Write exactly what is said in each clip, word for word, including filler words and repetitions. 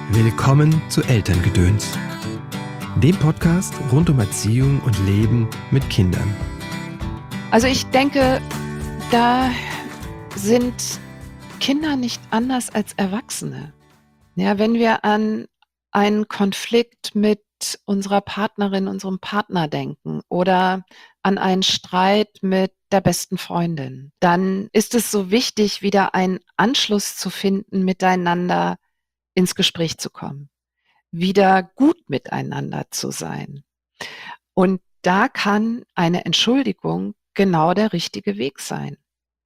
Willkommen zu Elterngedöns, dem Podcast rund um Erziehung und Leben mit Kindern. Also ich denke, da sind Kinder nicht anders als Erwachsene. Ja, wenn wir an einen Konflikt mit unserer Partnerin, unserem Partner denken oder an einen Streit mit der besten Freundin, dann ist es so wichtig, wieder einen Anschluss zu finden, miteinander ins Gespräch zu kommen, wieder gut miteinander zu sein. Und da kann eine Entschuldigung genau der richtige Weg sein.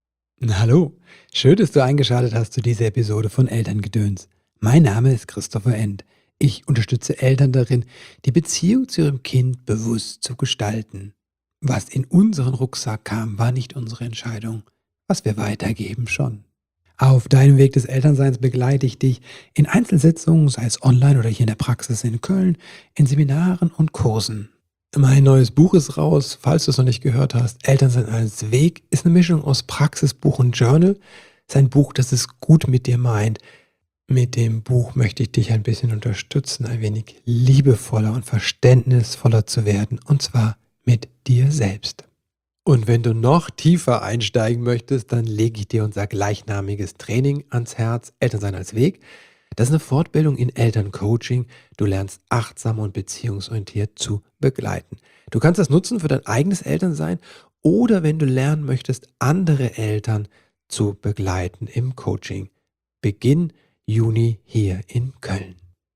Hallo, schön, dass du eingeschaltet hast zu dieser Episode von Elterngedöns. Mein Name ist Christopher End. Ich unterstütze Eltern darin, die Beziehung zu ihrem Kind bewusst zu gestalten. Was in unseren Rucksack kam, war nicht unsere Entscheidung. Was wir weitergeben, schon. Auf deinem Weg des Elternseins begleite ich dich in Einzelsitzungen, sei es online oder hier in der Praxis in Köln, in Seminaren und Kursen. Mein neues Buch ist raus, falls du es noch nicht gehört hast. Elternsein als Weg ist eine Mischung aus Praxisbuch und Journal. Es ist ein Buch, das es gut mit dir meint. Mit dem Buch möchte ich dich ein bisschen unterstützen, ein wenig liebevoller und verständnisvoller zu werden, und zwar mit dir selbst. Und wenn du noch tiefer einsteigen möchtest, dann lege ich dir unser gleichnamiges Training ans Herz, Elternsein als Weg. Das ist eine Fortbildung in Elterncoaching. Du lernst achtsam und beziehungsorientiert zu begleiten. Du kannst das nutzen für dein eigenes Elternsein oder wenn du lernen möchtest, andere Eltern zu begleiten im Coaching. Beginn Juni hier in Köln.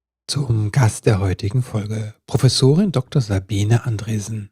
Zum Gast der heutigen Folge, Professorin Doktor Sabine Andresen.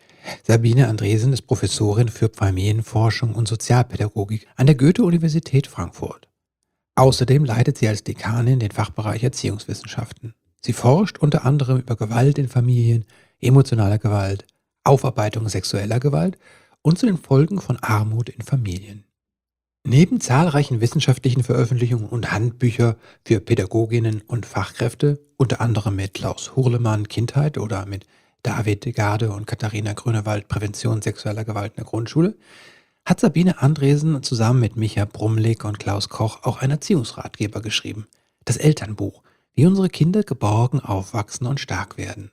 Sabine Andresen ist Professorin für Familienforschung und Sozialpädagogik an der Goethe-Universität Frankfurt. Außerdem leitet sie als Dekanin den Fachbereich Erziehungswissenschaften. Sie forscht unter anderem über Gewalt in Familien, emotionale Gewalt, Aufarbeitung sexueller Gewalt und zu den Folgen von Armut in Familien. Neben zahlreichen wissenschaftlichen Veröffentlichungen und Handbücher für Pädagoginnen und Fachkräfte, unter anderem mit Klaus Hurlemann Kindheit oder mit David Garde und Katharina Grünewald Prävention sexueller Gewalt in der Grundschule, hat Sabine Andresen zusammen mit Micha Brumlik und Klaus Koch auch einen Erziehungsratgeber geschrieben. Das Elternbuch, wie unsere Kinder geborgen aufwachsen und stark werden.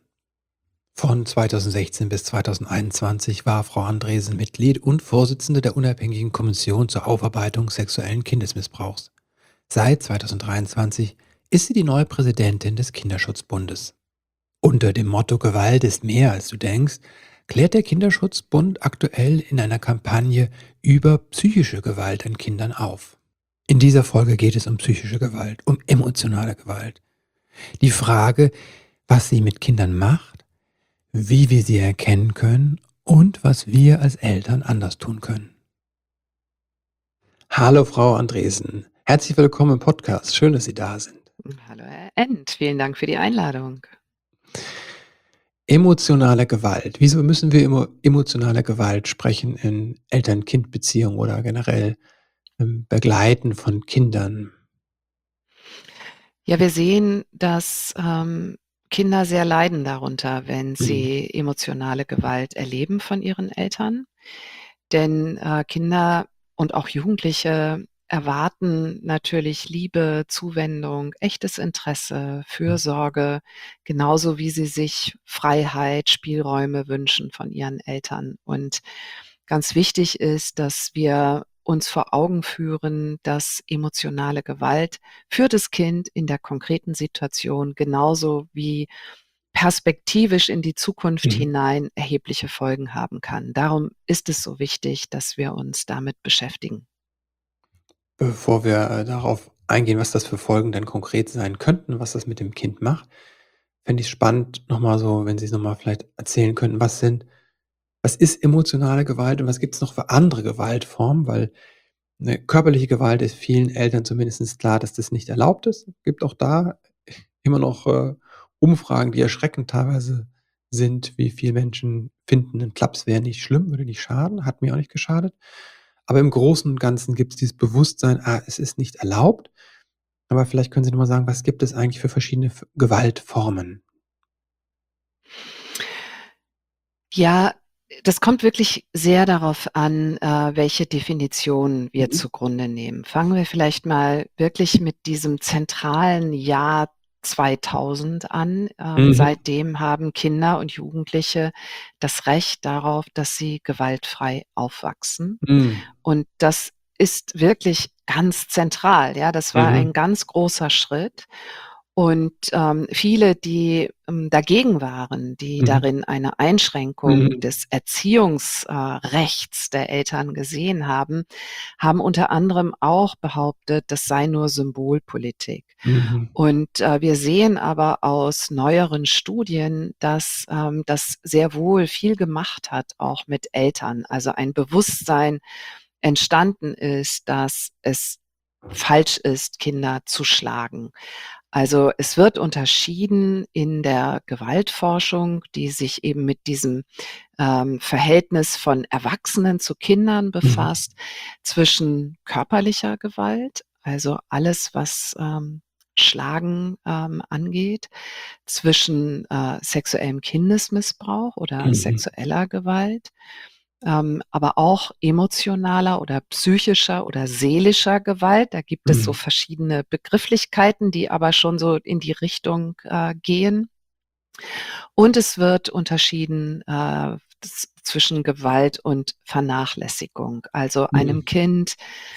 Von zweitausendsechzehn bis zweitausendeinundzwanzig war Frau Andresen Mitglied und Vorsitzende der Unabhängigen Kommission zur Aufarbeitung sexuellen Kindesmissbrauchs. Seit zweitausenddreiundzwanzig ist sie die neue Präsidentin des Kinderschutzbundes. Unter dem Motto Gewalt ist mehr als du denkst, klärt der Kinderschutzbund aktuell in einer Kampagne über psychische Gewalt an Kindern auf. In dieser Folge geht es um psychische Gewalt, um emotionale Gewalt. Die Frage, was sie mit Kindern macht, wie wir sie erkennen können und was wir als Eltern anders tun können. Hallo Frau Andresen, herzlich willkommen im Podcast, schön, dass Sie da sind. Hallo Herr End, vielen Dank für die Einladung. Emotionale Gewalt. Wieso müssen wir über emotionale Gewalt sprechen in Eltern-Kind-Beziehungen oder generell im Begleiten von Kindern? Ja, wir sehen, dass ähm, Kinder sehr leiden darunter, wenn Mhm. sie emotionale Gewalt erleben von ihren Eltern. Denn äh, Kinder und auch Jugendliche erwarten natürlich Liebe, Zuwendung, echtes Interesse, Fürsorge, genauso wie sie sich Freiheit, Spielräume wünschen von ihren Eltern. Und ganz wichtig ist, dass wir uns vor Augen führen, dass emotionale Gewalt für das Kind in der konkreten Situation genauso wie perspektivisch in die Zukunft Mhm. hinein erhebliche Folgen haben kann. Darum ist es so wichtig, dass wir uns damit beschäftigen. Bevor wir äh, darauf eingehen, was das für Folgen denn konkret sein könnten, was das mit dem Kind macht, fände ich spannend, nochmal so, wenn Sie es nochmal vielleicht erzählen könnten, was sind, was ist emotionale Gewalt und was gibt es noch für andere Gewaltformen, weil eine körperliche Gewalt ist vielen Eltern zumindest klar, dass das nicht erlaubt ist. Es gibt auch da immer noch äh, Umfragen, die erschreckend teilweise sind, wie viele Menschen finden, ein Klaps wäre nicht schlimm, würde nicht schaden, hat mir auch nicht geschadet. Aber im Großen und Ganzen gibt es dieses Bewusstsein, ah, es ist nicht erlaubt. Aber vielleicht können Sie noch mal sagen, was gibt es eigentlich für verschiedene F Gewaltformen? Ja, das kommt wirklich sehr darauf an, äh, welche Definition wir Mhm. zugrunde nehmen. Fangen wir vielleicht mal wirklich mit diesem zentralen Ja zweitausend an. Ähm, Mhm. seitdem haben Kinder und Jugendliche das Recht darauf, dass sie gewaltfrei aufwachsen. Mhm. Und das ist wirklich ganz zentral. Ja, das war Mhm. ein ganz großer Schritt. Und ähm, viele, die ähm, dagegen waren, die Mhm. darin eine Einschränkung Mhm. des Erziehungsrechts äh, Rechts der Eltern gesehen haben, haben unter anderem auch behauptet, das sei nur Symbolpolitik. Mhm. Und äh, wir sehen aber aus neueren Studien, dass ähm, das sehr wohl viel gemacht hat, auch mit Eltern. Also ein Bewusstsein entstanden ist, dass es falsch ist, Kinder zu schlagen. Also es wird unterschieden in der Gewaltforschung, die sich eben mit diesem ähm, Verhältnis von Erwachsenen zu Kindern Mhm. befasst, zwischen körperlicher Gewalt, also alles, was ähm, Schlagen ähm, angeht, zwischen äh, sexuellem Kindesmissbrauch oder Mhm. sexueller Gewalt, ähm, aber auch emotionaler oder psychischer oder seelischer Gewalt. Da gibt es so Mhm. verschiedene Begrifflichkeiten, die aber schon so in die Richtung äh, gehen. Und es wird unterschieden äh, z- zwischen Gewalt und Vernachlässigung, also einem Mhm. Kind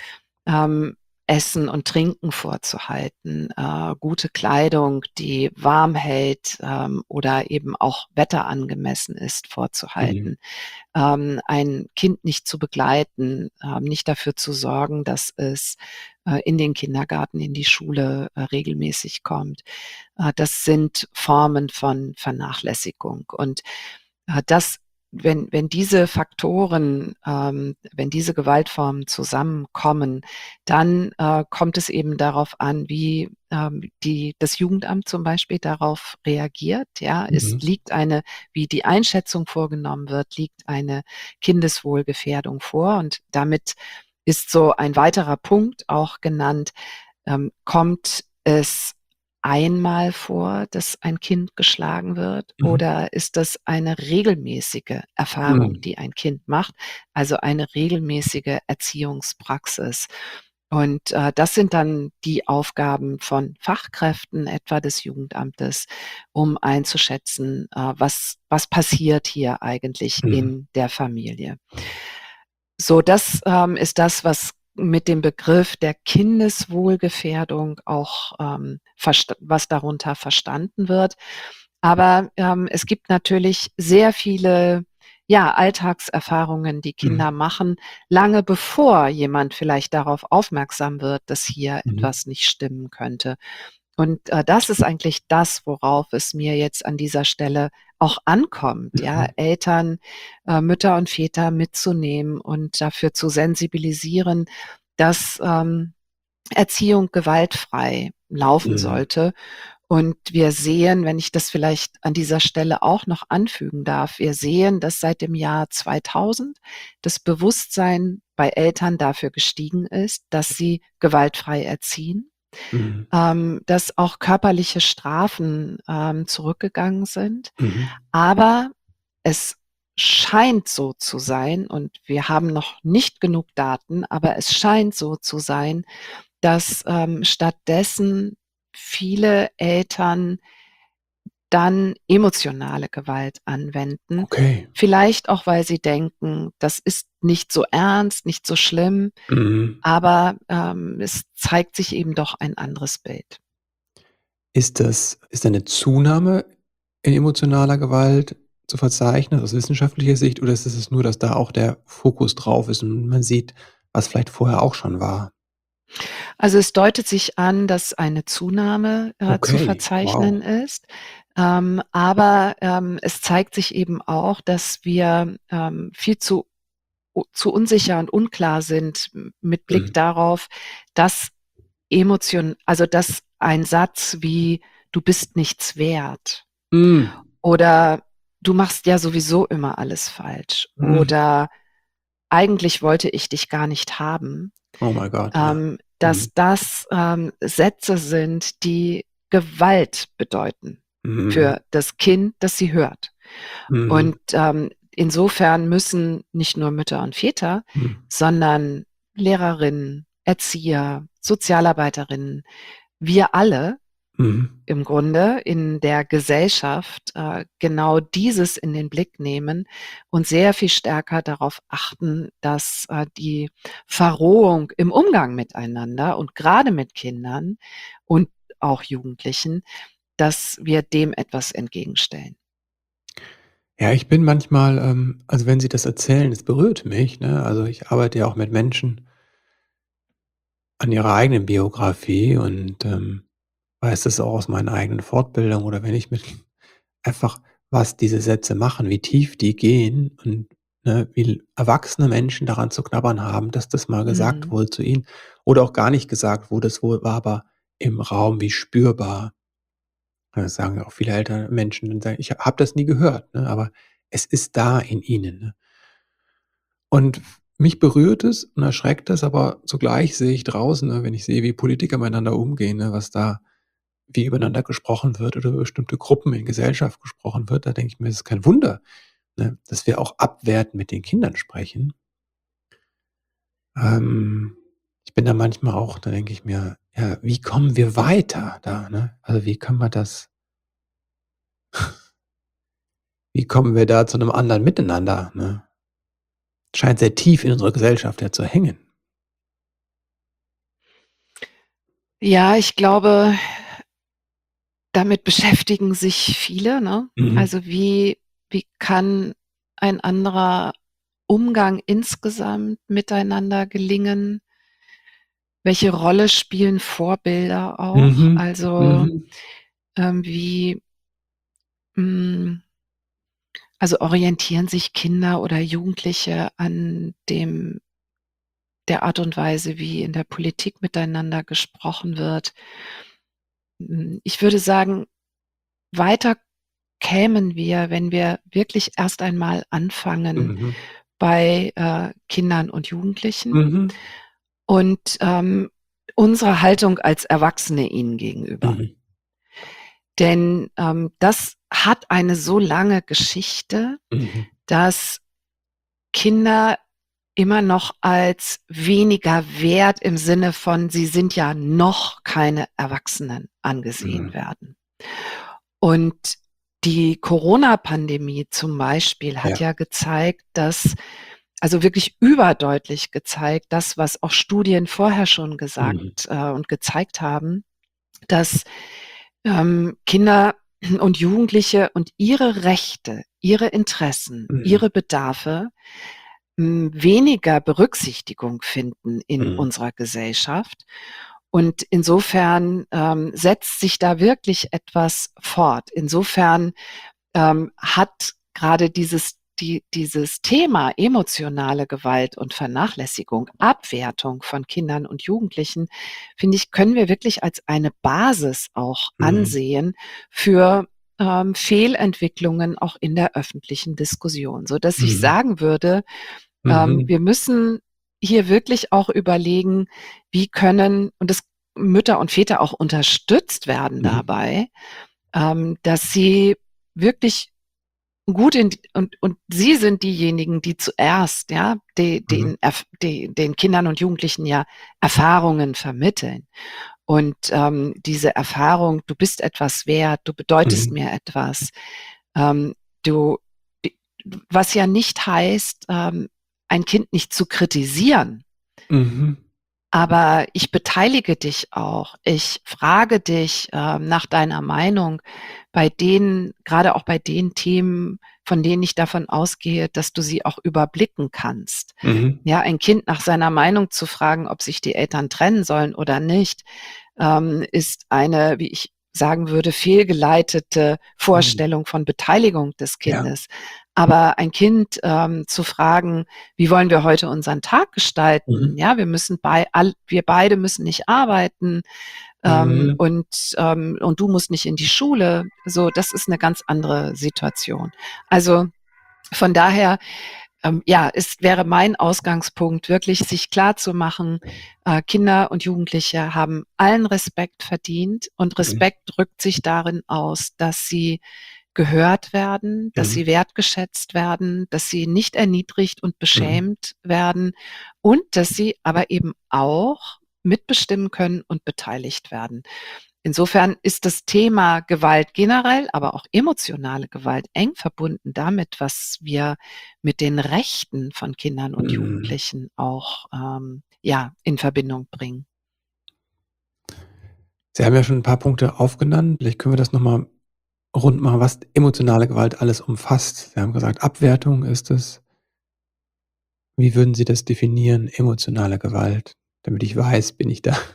ähm, Essen und Trinken vorzuhalten, äh, gute Kleidung, die warm hält ähm, oder eben auch wetterangemessen ist, Mhm. vorzuhalten, ähm, ein Kind nicht zu begleiten, ähm, nicht dafür zu sorgen, dass es äh, in den Kindergarten, in die Schule äh, regelmäßig kommt. Äh, das sind Formen von Vernachlässigung. Und äh, das, wenn, wenn diese Faktoren, ähm, wenn diese Gewaltformen zusammenkommen, dann äh, kommt es eben darauf an, wie ähm, die, das Jugendamt zum Beispiel darauf reagiert. Ja, es Mhm. liegt eine, wie die Einschätzung vorgenommen wird, liegt eine Kindeswohlgefährdung vor. Und damit ist so ein weiterer Punkt auch genannt, ähm, kommt es einmal vor, dass ein Kind geschlagen wird, Mhm. oder ist das eine regelmäßige Erfahrung, Mhm. die ein Kind macht, also eine regelmäßige Erziehungspraxis? Und äh, das sind dann die Aufgaben von Fachkräften, etwa des Jugendamtes, um einzuschätzen, äh, was, was passiert hier eigentlich Mhm. in der Familie. So, das ähm, ist das, was mit dem Begriff der Kindeswohlgefährdung auch ähm, versta was darunter verstanden wird. Aber ähm, es gibt natürlich sehr viele, ja, Alltagserfahrungen, die Mhm. Kinder machen, lange bevor jemand vielleicht darauf aufmerksam wird, dass hier Mhm. etwas nicht stimmen könnte. Und äh, das ist eigentlich das, worauf es mir jetzt an dieser Stelle auch ankommt, ja, Mhm. Eltern, äh, Mütter und Väter mitzunehmen und dafür zu sensibilisieren, dass ähm, Erziehung gewaltfrei laufen Mhm. sollte. Und wir sehen, wenn ich das vielleicht an dieser Stelle auch noch anfügen darf, wir sehen, dass seit dem Jahr zweitausend das Bewusstsein bei Eltern dafür gestiegen ist, dass sie gewaltfrei erziehen, Mhm. ähm, dass auch körperliche Strafen ähm, zurückgegangen sind. Mhm. Aber es scheint so zu sein, und wir haben noch nicht genug Daten, aber es scheint so zu sein, dass ähm, stattdessen viele Eltern dann emotionale Gewalt anwenden. Okay. Vielleicht auch, weil sie denken, das ist nicht so ernst, nicht so schlimm, Mhm. aber ähm, es zeigt sich eben doch ein anderes Bild. Ist das ist da 'ne Zunahme in emotionaler Gewalt zu verzeichnen aus wissenschaftlicher Sicht oder ist es nur, dass da auch der Fokus drauf ist und man sieht, was vielleicht vorher auch schon war? Also, es deutet sich an, dass eine Zunahme äh, zu Okay, wow. verzeichnen ist. Ähm, aber ähm, es zeigt sich eben auch, dass wir ähm, viel zu u zu unsicher und unklar sind m mit Blick Mhm. darauf, dass Emotion also, dass ein Satz wie: „Du bist nichts wert“ Hm. oder „Du machst ja sowieso immer alles falsch“ Mhm. oder „Eigentlich wollte ich dich gar nicht haben“, Oh my God, ja. ähm, Mhm. dass das ähm, Sätze sind, die Gewalt bedeuten Mhm. für das Kind, das sie hört. Mhm. Und ähm, insofern müssen nicht nur Mütter und Väter, Mhm. sondern Lehrerinnen, Erzieher, Sozialarbeiterinnen, wir alle Mhm. im Grunde in der Gesellschaft äh, genau dieses in den Blick nehmen und sehr viel stärker darauf achten, dass äh, die Verrohung im Umgang miteinander und gerade mit Kindern und auch Jugendlichen, dass wir dem etwas entgegenstellen. Ja, ich bin manchmal, ähm also, wenn Sie das erzählen, es berührt mich, ne? Also, ich arbeite ja auch mit Menschen an ihrer eigenen Biografie und, ähm, weiß das auch aus meinen eigenen Fortbildungen oder wenn ich mit einfach was diese Sätze machen, wie tief die gehen und, ne, wie erwachsene Menschen daran zu knabbern haben, dass das mal gesagt Mhm. wurde zu ihnen oder auch gar nicht gesagt wurde. Es wo war aber im Raum wie spürbar. Das sagen ja auch viele ältere Menschen und sagen: „Ich habe das nie gehört“, ne, aber es ist da in ihnen, ne? Und mich berührt es und erschreckt es, aber zugleich sehe ich draußen, ne, wenn ich sehe, wie Politiker miteinander umgehen, ne, was da wie übereinander gesprochen wird oder über bestimmte Gruppen in Gesellschaft gesprochen wird, da denke ich mir, es ist kein Wunder, ne, dass wir auch abwertend mit den Kindern sprechen. Ähm, ich bin da manchmal auch da denke ich mir: „Ja, wie kommen wir weiter da, ne? Also, wie können wir das wie kommen wir da zu 'nem anderen Miteinander, ne?“ Scheint sehr tief in unserer Gesellschaft ja zu hängen. Ja, ich glaube, damit beschäftigen sich viele, ne? Mhm. Also, wie wie kann ein anderer Umgang insgesamt miteinander gelingen? Welche Rolle spielen Vorbilder auch? Mhm. Also, Mhm. ähm, wie hm, also, orientieren sich Kinder oder Jugendliche an dem der Art und Weise, wie in der Politik miteinander gesprochen wird? Hm, ich würde sagen, weiter kämen wir, wenn wir wirklich erst einmal anfangen Mhm. bei, äh, Kindern und Jugendlichen Mhm. und, ähm, unsere Haltung als Erwachsene ihnen gegenüber. Mhm. Denn, ähm, das hat eine so lange Geschichte, Mhm. dass Kinder immer noch als weniger wert im Sinne von, sie sind ja noch keine Erwachsenen angesehen Mhm. werden. Und die Corona-Pandemie zum Beispiel hat Ja. ja gezeigt, dass also wirklich überdeutlich gezeigt, das, was auch Studien vorher schon gesagt, Mhm. äh, und gezeigt haben, dass, ähm, Kinder und Jugendliche und ihre Rechte, ihre Interessen, Mhm. ihre Bedarfe, hm, weniger Berücksichtigung finden in Mhm. unserer Gesellschaft. Und insofern, ähm, setzt sich da wirklich etwas fort. Insofern, ähm, hat grade dieses die dieses Thema emotionale Gewalt und Vernachlässigung, Abwertung von Kindern und Jugendlichen, finde ich, können wir wirklich als eine Basis auch Mhm. ansehen für, ähm, Fehlentwicklungen auch in der öffentlichen Diskussion, sodass ich Mhm. sagen würde, ähm, Mhm. wir müssen hier wirklich auch überlegen, wie können und dass Mütter und Väter auch unterstützt werden Mhm. dabei, ähm, dass sie wirklich gut in d und und sie sind diejenigen, die zuerst, ja, de Mhm. den erf de den Kindern und Jugendlichen ja Erfahrungen vermitteln. Und, ähm, diese Erfahrung: „Du bist etwas wert, du bedeutest Mhm. mir etwas.“ Ähm, du d was ja nicht heißt, ähm, ein Kind nicht zu kritisieren. Mhm. Aber ich beteilige dich auch. Ich frage dich, ähm, nach deiner Meinung bei den grade auch bei den Themen, von denen ich davon ausgehe, dass du sie auch überblicken kannst. Mhm. Ja, ein Kind nach seiner Meinung zu fragen, ob sich die Eltern trennen sollen oder nicht, ähm, ist eine, wie ich sagen würde, fehlgeleitete Mhm. Vorstellung von Beteiligung des Ja. Kindes. Aber ein Kind, ähm, zu fragen: „Wie wollen wir heute unseren Tag gestalten?“ Mhm. Ja, wir müssen bei all wir beide müssen nicht arbeiten, ähm, Mhm. und, ähm und du musst nicht in die Schule. So, das ist 'ne ganz andere Situation. Also, von daher, ähm, ja, es wäre mein Ausgangspunkt, wirklich sich klarzumachen, äh, Kinder und Jugendliche haben allen Respekt verdient und Mhm. Respekt drückt sich darin aus, dass sie gehört werden, dass Mhm. sie wertgeschätzt werden, dass sie nicht erniedrigt und Mhm. beschämt werden und dass sie aber eben auch mitbestimmen können und beteiligt werden. insofern ist das Thema Gewalt generell, aber auch emotionale Gewalt eng verbunden damit, was wir mit den Rechten von Kindern und Mhm. Jugendlichen auch ähm, ja, in Verbindung bringen. Sie haben ja schon ein paar Punkte aufgenannt. Vielleicht können wir das noch mal rund machen, was emotionale Gewalt alles umfasst. Sie haben gesagt, Abwertung ist es. Wie würden Sie das definieren, emotionale Gewalt? Damit ich weiß, bin ich da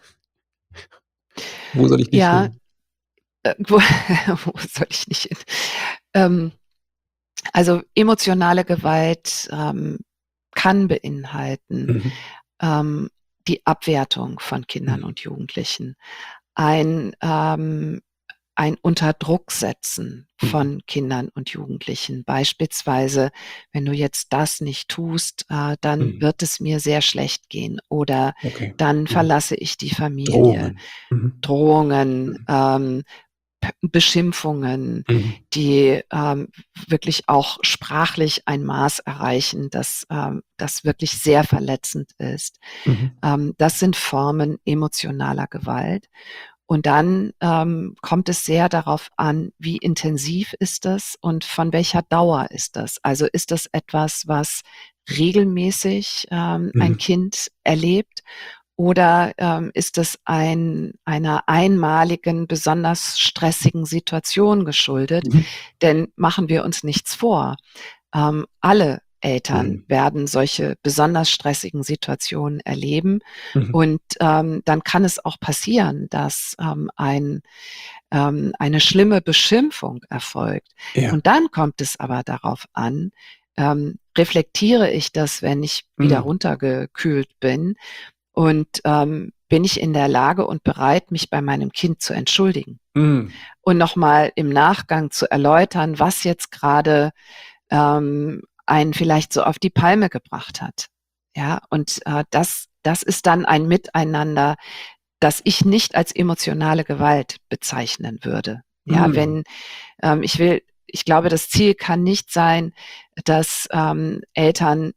wo soll ich nicht Ja, hin? äh, wo, wo soll ich nicht hin? Ähm, also emotionale Gewalt ähm, kann beinhalten Mhm. ähm, die Abwertung von Kindern Mhm. und Jugendlichen, ein ähm, ein Unter-Druck-Setzen Mhm. von Kindern und Jugendlichen. Beispielsweise, wenn du jetzt das nicht tust, äh, dann Mhm. wird es mir sehr schlecht gehen oder Okay. dann Mhm. verlasse ich die Familie. Drohungen. Mhm. Drohungen, Mhm. ähm, P Beschimpfungen, Mhm. die ähm, wirklich auch sprachlich ein Maß erreichen, das ähm, das wirklich sehr verletzend ist. Mhm. Ähm, das sind Formen emotionaler Gewalt. Und dann ähm, kommt es sehr darauf an, wie intensiv ist das und von welcher Dauer ist das? Also ist das etwas, was regelmäßig ähm, ein Mhm. Kind erlebt oder ähm, ist es ein, einer einmaligen, besonders stressigen Situation geschuldet? Mhm. Denn machen wir uns nichts vor. Ähm, alle Eltern Mhm. werden solche besonders stressigen Situationen erleben. Mhm. Und ähm, dann kann es auch passieren, dass ähm, ein, ähm, eine schlimme Beschimpfung erfolgt. Ja. Und dann kommt es aber darauf an, ähm, reflektiere ich das, wenn ich wieder Mhm. runtergekühlt bin und ähm, bin ich in der Lage und bereit, mich bei meinem Kind zu entschuldigen Mhm. und nochmal im Nachgang zu erläutern, was jetzt gerade ähm, einen vielleicht so auf die Palme gebracht hat. Ja, und äh, das, das ist dann ein Miteinander, das ich nicht als emotionale Gewalt bezeichnen würde. Ja, Mhm. wenn ähm, ich will, ich glaube, das Ziel kann nicht sein, dass ähm, Eltern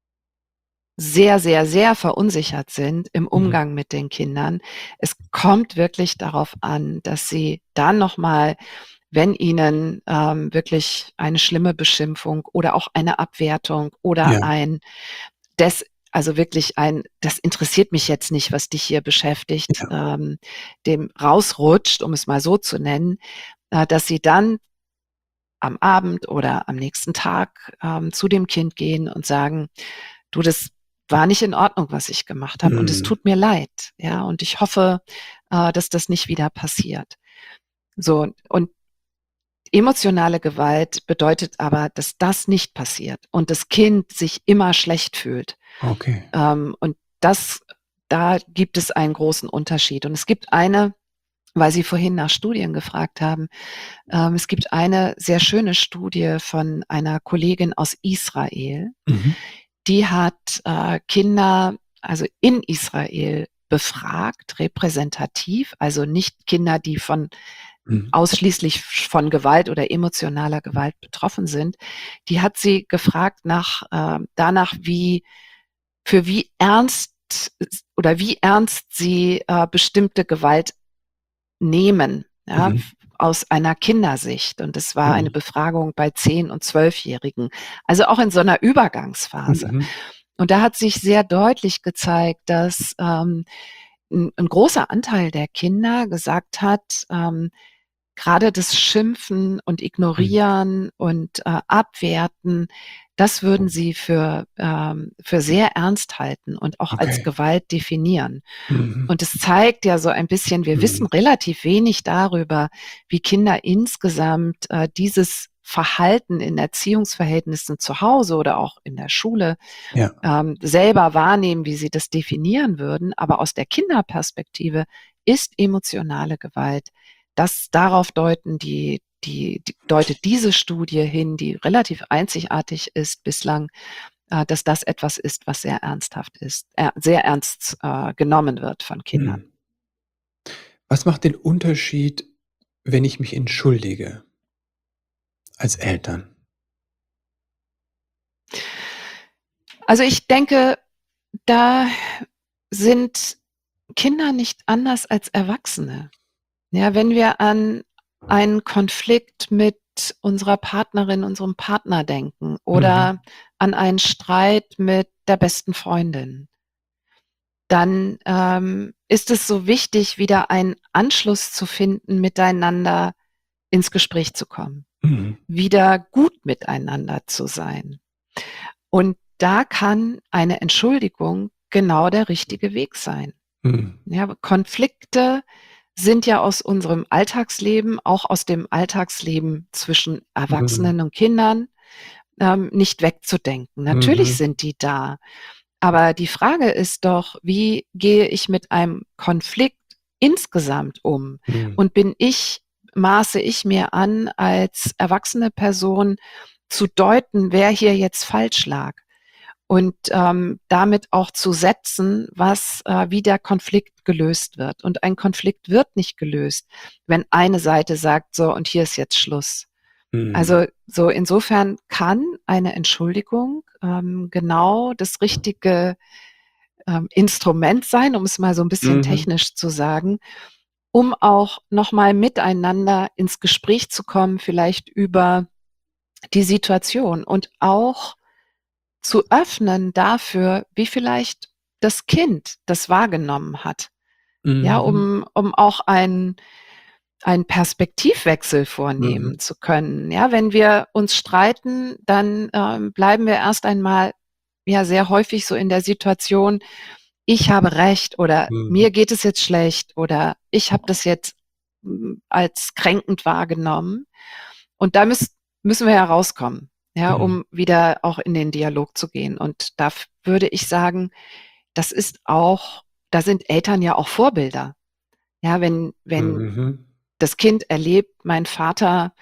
sehr, sehr, sehr verunsichert sind im Mhm. Umgang mit den Kindern. Es kommt wirklich darauf an, dass sie dann noch mal, wenn ihnen ähm, wirklich eine schlimme Beschimpfung oder auch eine Abwertung oder Ja. ein des also wirklich ein: „Das interessiert mich jetzt nicht, was dich hier beschäftigt“, Ja. ähm, dem rausrutscht, um es mal so zu nennen, äh, dass sie dann am Abend oder am nächsten Tag ähm, zu dem Kind gehen und sagen: „Du, das war nicht in Ordnung, was ich gemacht habe und es Mhm. tut mir leid, ja, und ich hoffe, äh, dass das nicht wieder passiert.“ So, und emotionale Gewalt bedeutet aber, dass das nicht passiert und das Kind sich immer schlecht fühlt. Okay. Ähm, und das da gibt es einen großen Unterschied. Und es gibt eine, weil Sie vorhin nach Studien gefragt haben, ähm, es gibt eine sehr schöne Studie von einer Kollegin aus Israel. Mhm. Die hat äh, Kinder, also in Israel befragt, repräsentativ, also nicht Kinder, die von Mhm. ausschließlich von Gewalt oder emotionaler Gewalt betroffen sind. Die hat sie gefragt nach äh, danach, wie für wie ernst oder wie ernst sie äh, bestimmte Gewalt nehmen, ja, Mhm. f aus einer Kindersicht. Und es war eine Mhm. Befragung bei zehn und Zwölfjährigen, also auch in so 'ner Übergangsphase. Mhm. Und da hat sich sehr deutlich gezeigt, dass ähm, 'n 'n großer Anteil der Kinder gesagt hat, ähm, grade das Schimpfen und Mhm. Ignorieren und äh, Abwerten, das würden sie für ähm, für sehr ernst halten und auch als Okay. Gewalt definieren. Mhm. Und es zeigt ja so ein bisschen, wir wissen Mhm. relativ wenig darüber, wie Kinder insgesamt äh, dieses Verhalten in Erziehungsverhältnissen zu Hause oder auch in der Schule Ja. ähm, selber wahrnehmen, wie sie das definieren würden. Aber aus der Kinderperspektive ist emotionale Gewalt, das darauf deuten die die die deutet diese Studie hin, die relativ einzigartig ist bislang, äh, dass das etwas ist, was sehr ernsthaft ist äh, sehr ernst äh, genommen wird von Kindern. Mhm. Was macht den Unterschied, wenn ich mich entschuldige als Eltern? Also, ich denke, da sind Kinder nicht anders als Erwachsene. Ja, wenn wir an einen Konflikt mit unserer Partnerin, unserem Partner denken oder Mhm. an einen Streit mit der besten Freundin, dann ähm, ist es so wichtig, wieder einen Anschluss zu finden, miteinander ins Gespräch zu kommen, Mhm. wieder gut miteinander zu sein. Und da kann eine Entschuldigung genau der richtige Weg sein. Mhm. Ja, Konflikte sind ja aus unserem Alltagsleben, auch aus dem Alltagsleben zwischen Mhm. Erwachsenen und Kindern, ähm, nicht wegzudenken. Natürlich Mhm. sind die da. Aber die Frage ist doch, wie gehe ich mit einem Konflikt insgesamt um? Mhm. Und bin ich, maße ich mir an, als erwachsene Person zu deuten, wer hier jetzt falsch lag? Und ähm, damit auch zu setzen, was, äh, wie der Konflikt gelöst wird. Und ein Konflikt wird nicht gelöst, wenn eine Seite sagt, so, und hier ist jetzt Schluss. Mhm. Also so insofern kann eine Entschuldigung ähm, genau das richtige ähm, Instrument sein, um es mal so ein bisschen Mhm. technisch zu sagen, um auch noch mal miteinander ins Gespräch zu kommen, vielleicht über die Situation und auch zu öffnen dafür, wie vielleicht das Kind das wahrgenommen hat. Ja, Mhm. um um auch einen einen Perspektivwechsel Mhm. vornehmen zu können. Ja, wenn wir uns streiten, dann, ähm, bleiben wir erst einmal, ja, sehr häufig so in der Situation: „Ich habe recht" oder Mhm. „Mir geht es jetzt schlecht" oder „Ich habe das jetzt, hm, als kränkend wahrgenommen." Und da müss müssen wir ja rauskommen, ja, Mhm. um wieder auch in den Dialog zu gehen. Und da f würde ich sagen, das ist auch da sind Eltern ja auch Vorbilder. Ja, wenn wenn Mhm. das Kind erlebt, mein Vater,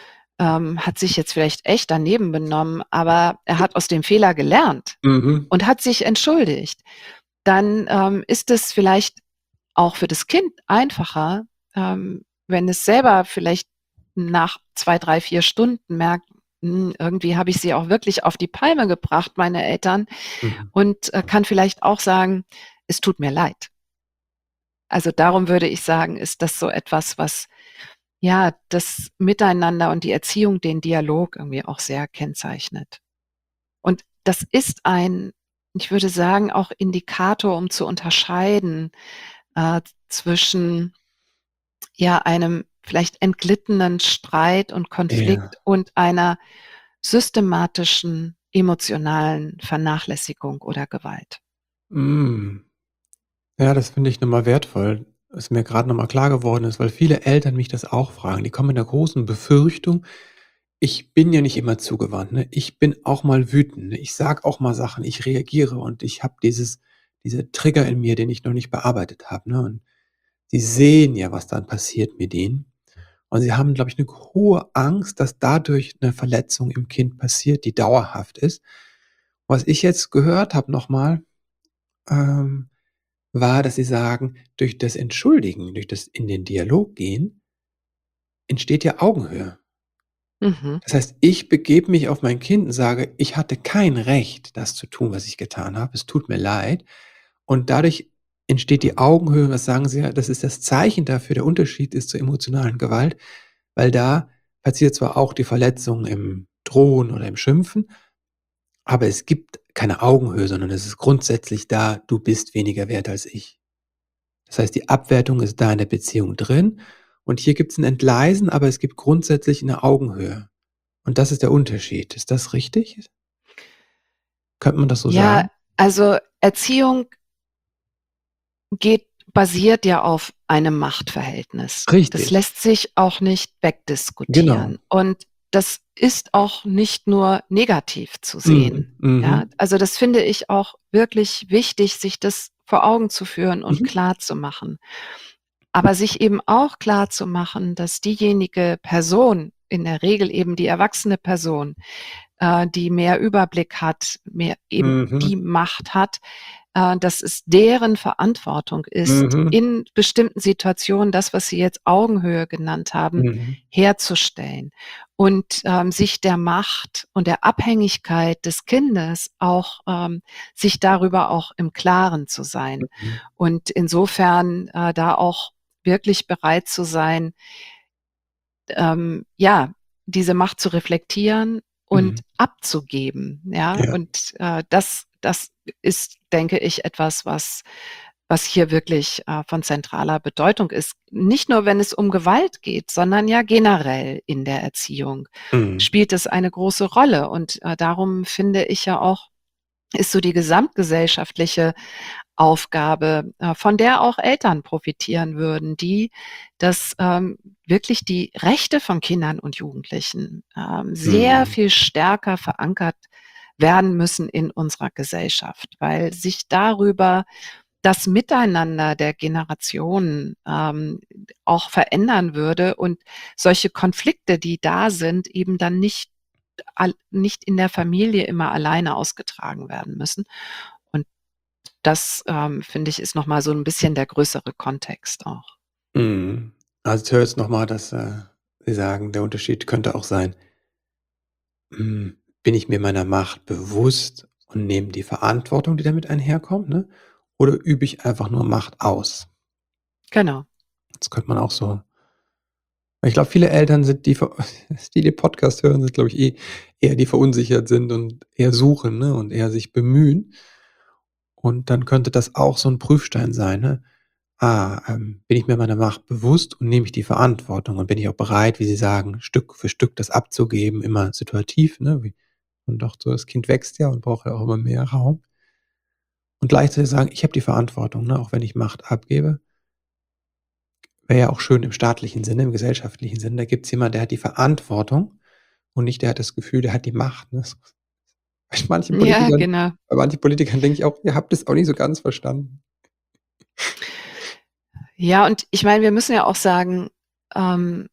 ähm, hat sich jetzt vielleicht echt daneben benommen, aber er hat aus dem Fehler gelernt Mhm. und hat sich entschuldigt, dann, ähm, ist es vielleicht auch für das Kind einfacher, ähm, wenn es selber vielleicht nach zwei, drei, vier Stunden merkt: „Hm, irgendwie habe ich sie auch wirklich auf die Palme gebracht, meine Eltern", Mhm. und, äh, kann vielleicht auch sagen: „Es tut mir leid." Also, darum würde ich sagen, ist das so etwas, was, ja, das Miteinander und die Erziehung, den Dialog irgendwie auch sehr kennzeichnet. Und das ist ein, ich würde sagen, auch Indikator, um zu unterscheiden, äh, zwischen, ja, einem vielleicht entglittenen Streit und Ja. Konflikt und einer systematischen emotionalen Vernachlässigung oder Gewalt. Mhm. Ja, das finde ich nochmal wertvoll, was mir gerade nochmal klar geworden ist, weil viele Eltern mich das auch fragen. Die kommen mit 'ner großen Befürchtung. Ich bin ja nicht immer zugewandt, ne? Ich bin auch mal wütend, ne? Ich sage auch mal Sachen, ich reagiere und ich habe dieses diese Trigger in mir, den ich noch nicht bearbeitet habe, ne? Und sie sehen ja, was dann passiert mit ihnen. Und sie haben, glaube ich, 'ne hohe Angst, dass dadurch 'ne Verletzung im Kind passiert, die dauerhaft ist. Was ich jetzt gehört habe nochmal, ähm, war, dass sie sagen, durch das Entschuldigen, durch das in den Dialog gehen entsteht ja Augenhöhe. Mhm. Das heißt, ich begebe mich auf mein Kind und sage: „Ich hatte kein Recht, das zu tun, was ich getan habe. Es tut mir leid.“ Und dadurch entsteht die Augenhöhe. Was sagen Sie ja, das ist das Zeichen dafür, der Unterschied ist zur emotionalen Gewalt, weil da passiert zwar auch die Verletzung im Drohen oder im Schimpfen, aber es gibt keine Augenhöhe, sondern es ist grundsätzlich da: „Du bist weniger wert als ich.“ Das heißt, die Abwertung ist da in der Beziehung drin und hier gibt's 'n Entgleisen, aber es gibt grundsätzlich 'ne Augenhöhe. Und das ist der Unterschied. Ist das richtig? Könnte man das so Ja, sagen? also Erziehung geht basiert ja auf einem Machtverhältnis. Das Richtig. lässt sich auch nicht Genau. wegdiskutieren. Und das ist auch nicht nur negativ zu Mhm, sehen, ja? mhm. Also, das finde ich auch wirklich wichtig, sich das vor Augen zu führen und Mhm. klarzumachen. Aber sich eben auch klarzumachen, dass diejenige Person, in der Regel eben die erwachsene Person, äh, die mehr Überblick hat, mehr eben Mhm. die Macht hat, äh, dass es deren Verantwortung ist, Mhm. in bestimmten Situationen das, was Sie jetzt Augenhöhe genannt haben, Mhm. herzustellen und, ähm, sich der Macht und der Abhängigkeit des Kindes auch ähm, sich darüber auch im Klaren zu sein. Mhm. Und insofern, äh, da auch wirklich bereit zu sein, ähm, ja, diese Macht zu reflektieren und Mhm. abzugeben, ja? Ja. Und, äh, das das ist, denke ich, etwas, was was hier wirklich, äh, von zentraler Bedeutung ist. Nicht nur, wenn es um Gewalt geht, sondern ja generell in der Erziehung Mhm. spielt es eine große Rolle. Und, äh, darum finde ich ja auch, ist so die gesamtgesellschaftliche Aufgabe, äh, von der auch Eltern profitieren würden, die dass, ähm, wirklich die Rechte von Kindern und Jugendlichen, ähm, sehr Mhm. viel stärker verankert werden müssen in unserer Gesellschaft, weil sich darüber das Miteinander der Generationen, ähm, auch verändern würde und solche Konflikte, die da sind, eben dann nicht al nicht in der Familie immer alleine ausgetragen werden müssen. Und das, ähm, finde ich, ist noch mal so 'n bisschen der größere Kontext auch. Mhm. Also, ich höre jetzt noch mal, dass, äh, Sie sagen, der Unterschied könnte auch sein hm, bin ich mir meiner Macht bewusst und nehme die Verantwortung, die damit einherkommt, ne? Oder übe ich einfach nur Macht aus? Genau. Das könnte man auch so ich glaube, viele Eltern sind die ver die den Podcast hören, sind, glaube ich, eh eher die verunsichert sind und eher suchen, ne, und eher sich bemühen. Und dann könnte das auch so 'n Prüfstein sein, ne? Ah, ähm, bin ich mir meiner Macht bewusst und nehme ich die Verantwortung und bin ich auch bereit, wie Sie sagen, Stück für Stück das abzugeben, immer situativ, ne, wie und auch so das Kind wächst ja und braucht ja auch immer mehr Raum. Und gleichzeitig sagen: „Ich habe die Verantwortung, ne, auch wenn ich Macht abgebe.“ Wäre ja auch schön im staatlichen Sinne, im gesellschaftlichen Sinne. Da gibt's jemand, der hat die Verantwortung und nicht der hat das Gefühl, der hat die Macht, ne? Bei manchen Ja, Politikern genau. bei manchen Politikern denke ich auch: „Ihr habt es auch nicht so ganz verstanden.“ Ja, und ich meine, wir müssen ja auch sagen, ähm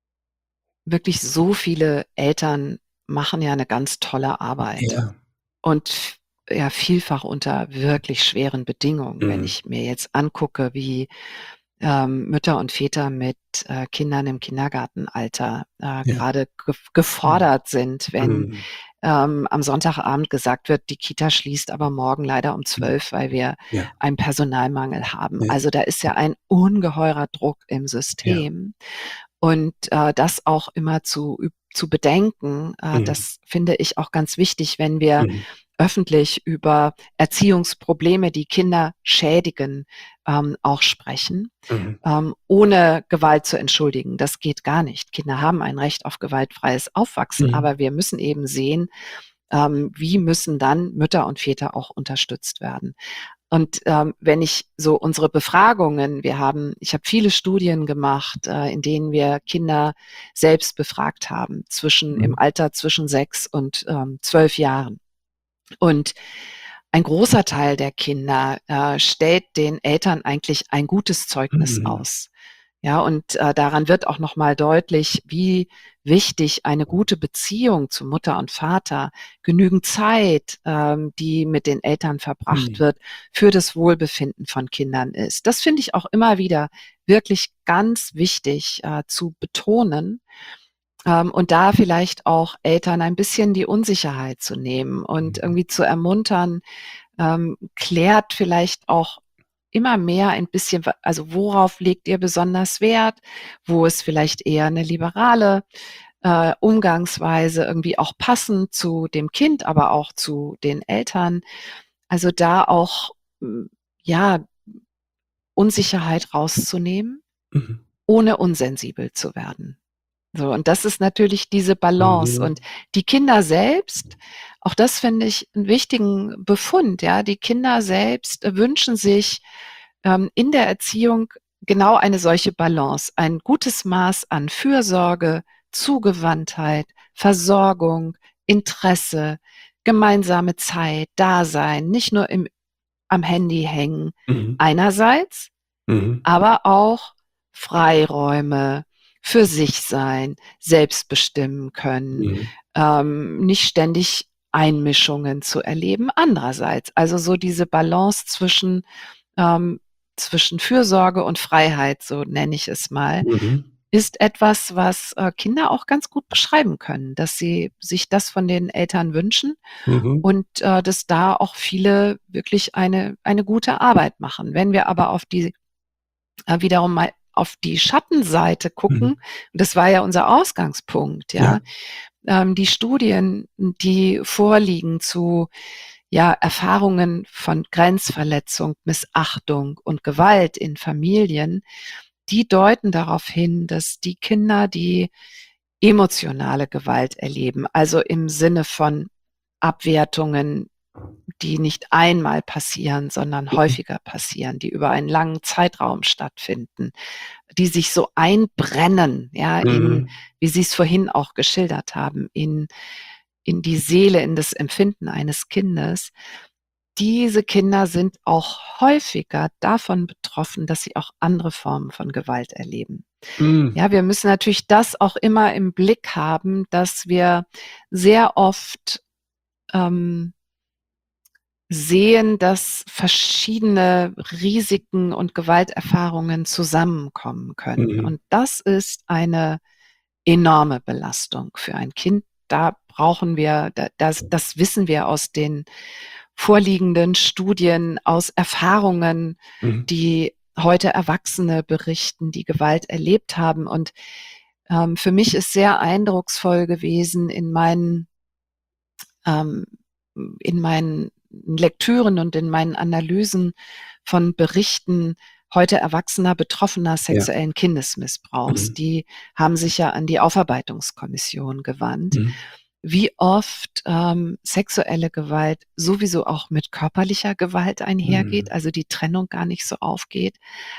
wirklich so viele Eltern machen ja 'ne ganz tolle Arbeit Ja. und v ja, vielfach unter wirklich schweren Bedingungen. Wenn Mhm. ich mir jetzt angucke, wie, ähm, Mütter und Väter mit, äh, Kindern im Kindergartenalter, äh, Ja. grade gef Mhm. gefordert sind, wenn, Mhm. ähm, am Sonntagabend gesagt wird: „Die Kita schließt aber morgen leider um Mhm. zwölf, weil wir Ja. einen Personalmangel haben.“ Ja. Also, da ist ja ein ungeheurer Druck im Ja. System. Und, äh, das auch immer zu üb zu bedenken, äh, Mhm. das finde ich auch ganz wichtig, wenn wir Mhm. öffentlich über Erziehungsprobleme, die Kinder schädigen, ähm, auch sprechen, Mhm. ähm, ohne Gewalt zu entschuldigen. Das geht gar nicht. Kinder haben ein Recht auf gewaltfreies Aufwachsen, Mhm. aber wir müssen eben sehen, ähm, wie müssen dann Mütter und Väter auch unterstützt werden. Und, ähm, wenn ich so unsere Befragungen wir haben ich habe viele Studien gemacht, äh, in denen wir Kinder selbst befragt haben, zwischen im Mhm. Alter zwischen sechs und, ähm, zwölf Jahren. Und ein großer Teil der Kinder, äh, stellt den Eltern eigentlich ein gutes Zeugnis Mhm. aus. Ja, und, äh, daran wird auch noch mal deutlich, wie wichtig eine gute Beziehung zu Mutter und Vater, genügend Zeit, ähm, die mit den Eltern verbracht Mhm. wird, für das Wohlbefinden von Kindern ist. Das finde ich auch immer wieder wirklich ganz wichtig, äh, zu betonen, ähm, und da vielleicht auch Eltern ein bisschen die Unsicherheit zu nehmen und Mhm. irgendwie zu ermuntern, ähm, klärt vielleicht auch immer mehr ein bisschen wa also, worauf legt ihr besonders Wert? Wo ist vielleicht eher 'ne liberale, äh, Umgangsweise irgendwie auch passend zu dem Kind, aber auch zu den Eltern? Also, da auch, hm, ja Unsicherheit rauszunehmen, Mhm. ohne unsensibel zu werden. So, und das ist natürlich diese Balance. Mhm. Und die Kinder selbst, auch das finde ich 'n wichtigen Befund, ja? Die Kinder selbst wünschen sich, ähm, in der Erziehung genau eine solche Balance, ein gutes Maß an Fürsorge, Zugewandtheit, Versorgung, Interesse, gemeinsame Zeit, Dasein, nicht nur im am Handy hängen Mhm. einerseits, Mhm. aber auch Freiräume, für sich sein, selbst bestimmen können, Mhm. ähm, nicht ständig Einmischungen zu erleben andererseits. Also, so diese Balance zwischen ähm, zwischen Fürsorge und Freiheit, so nenne ich es mal, Mhm. ist etwas, was, äh, Kinder auch ganz gut beschreiben können, dass sie sich das von den Eltern wünschen Mhm. und, äh, dass da auch viele wirklich eine eine gute Arbeit machen. Wenn wir aber auf die äh, wiederum mal auf die Schattenseite Mhm. gucken, und das war ja unser Ausgangspunkt, ja, Ja. ähm, die Studien, die vorliegen zu, ja, Erfahrungen von Grenzverletzung, Missachtung und Gewalt in Familien, die deuten darauf hin, dass die Kinder, die emotionale Gewalt erleben, also im Sinne von Abwertungen, die nicht einmal passieren, sondern Mhm. häufiger passieren, die über einen langen Zeitraum stattfinden, die sich so einbrennen, ja, in, Mhm. wie Sie es vorhin auch geschildert haben, in in die Seele, in das Empfinden eines Kindes. Diese Kinder sind auch häufiger davon betroffen, dass sie auch andere Formen von Gewalt erleben. Mhm. Ja, wir müssen natürlich das auch immer im Blick haben, dass wir sehr oft ähm, sehen, dass verschiedene Risiken und Gewalterfahrungen zusammenkommen können. Mhm. Und das ist eine enorme Belastung für ein Kind. Da brauchen wir, da, das, das wissen wir aus den vorliegenden Studien, aus Erfahrungen, Mhm. die heute Erwachsene berichten, die Gewalt erlebt haben. Und ähm, für mich ist sehr eindrucksvoll gewesen in meinen, ähm, in meinen Lektüren und in meinen Analysen von Berichten heute erwachsener Betroffener Ja. sexuellen Kindesmissbrauchs. Mhm. Die haben sich ja an die Aufarbeitungskommission gewandt, Mhm. wie oft ähm, sexuelle Gewalt sowieso auch mit körperlicher Gewalt einhergeht, Mhm. also die Trennung gar nicht so aufgeht,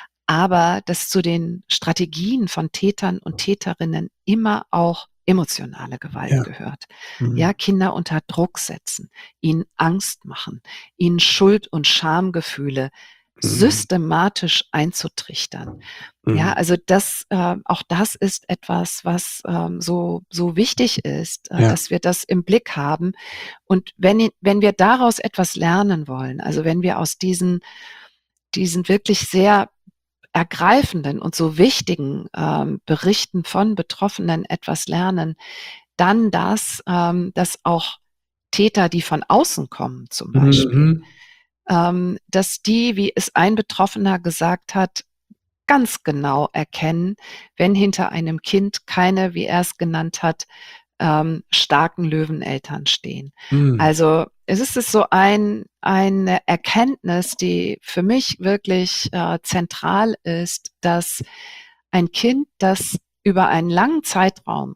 aber dass zu den Strategien von Tätern und Täterinnen immer auch emotionale Gewalt Ja. gehört. Mhm. Ja, Kinder unter Druck setzen, ihnen Angst machen, ihnen Schuld- und Schamgefühle Mhm. systematisch einzutrichtern. Ja, Mhm. also das, äh, auch das ist etwas, was ähm, so, so wichtig ist, äh, Ja. dass wir das im Blick haben. Und wenn, i- wenn wir daraus etwas lernen wollen, also wenn wir aus diesen, diesen wirklich sehr ergreifenden und so wichtigen ähm, Berichten von Betroffenen etwas lernen, dann das, ähm, dass auch Täter, die von außen kommen zum Beispiel, Mhm. ähm, dass die, wie es ein Betroffener gesagt hat, ganz genau erkennen, wenn hinter einem Kind keine, wie er es genannt hat, ähm, starken Löweneltern stehen. Mhm. Also es ist es so ein, eine Erkenntnis, die für mich wirklich äh, zentral ist, dass ein Kind, das über einen langen Zeitraum